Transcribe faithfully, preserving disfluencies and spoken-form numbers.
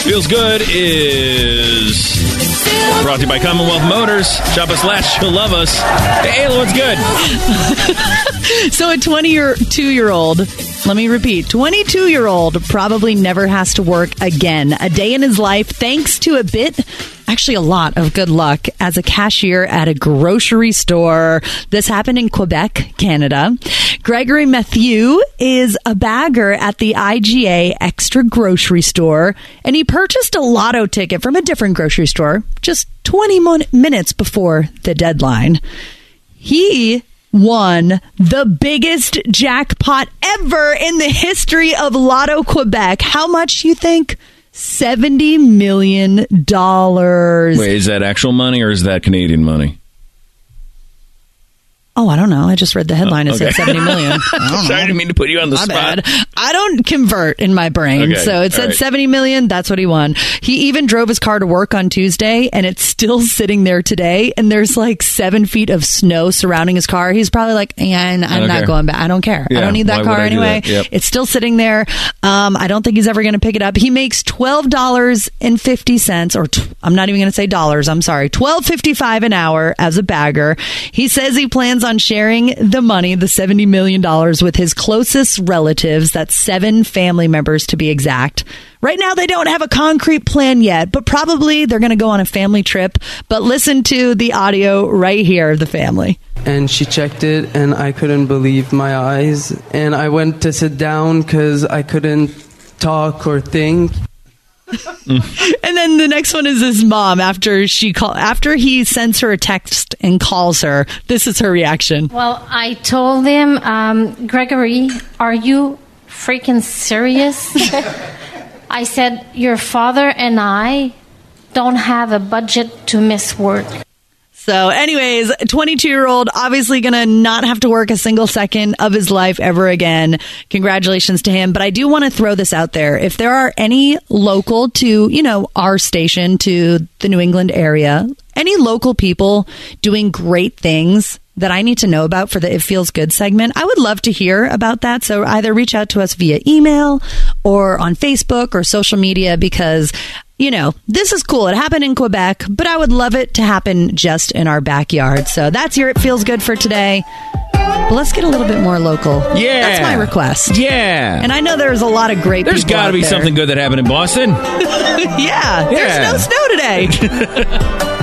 Feels Good is brought to you by Commonwealth Motors. Shop us last, you'll love us. Hey, Ayla, what's good? So a twenty-two-year-old, let me repeat, twenty-two-year-old probably never has to work again. A day in his life thanks to a bit, actually a lot of good luck as a cashier at a grocery store. This happened in Quebec, Canada. Gregory Mathieu is a bagger at the I G A Extra grocery store, and he purchased a lotto ticket from a different grocery store just twenty minutes before the deadline. He won the biggest jackpot ever in the history of Lotto Quebec. How much do you think? seventy million dollars. Wait, is that actual money or is that Canadian money? Oh, I don't know. I just read the headline. It oh, okay. said seventy million. I don't know. Sorry, I didn't mean to put you on the My spot. bad. I don't convert in my brain. Okay. So it said right. seventy million. That's what he won. He even drove his car to work on Tuesday, and it's still sitting there today. And there's like seven feet of snow surrounding his car. He's probably like, yeah, I'm not care. going back. I don't care. Yeah, I don't need that why car would I do anyway. that? Yep. It's still sitting there. Um, I don't think he's ever going to pick it up. He makes twelve dollars and fifty cents, or t- I'm not even going to say dollars. I'm sorry. twelve fifty-five an hour as a bagger. He says he plans on sharing the money, the seventy million dollars, with his closest relatives. That's seven family members to be exact. Right now, they don't have a concrete plan yet, but probably they're going to go on a family trip. But listen to the audio right here of the family. And she checked it, and I couldn't believe my eyes. And I went to sit down because I couldn't talk or think. And then the next one is his mom. After she call, after he sends her a text and calls her, this is her reaction. Well, I told him, um, Gregory, are you freaking serious? I said, your father and I don't have a budget to miss work. So anyways, twenty-two-year-old obviously going to not have to work a single second of his life ever again. Congratulations to him. But I do want to throw this out there. If there are any local to, you know, our station, to the New England area, any local people doing great things that I need to know about for the It Feels Good segment, I would love to hear about that. So either reach out to us via email or on Facebook or social media, because, you know, this is cool. It happened in Quebec, but I would love it to happen just in our backyard. So that's your It Feels Good for today. But let's get a little bit more local. Yeah. That's my request. Yeah. And I know there's a lot of great There's people got to be there. something good that happened in Boston. yeah. Yeah. There's no snow today.